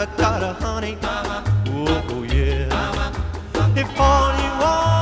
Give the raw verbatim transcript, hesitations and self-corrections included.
avocado honey. Oh, oh yeah. If all you want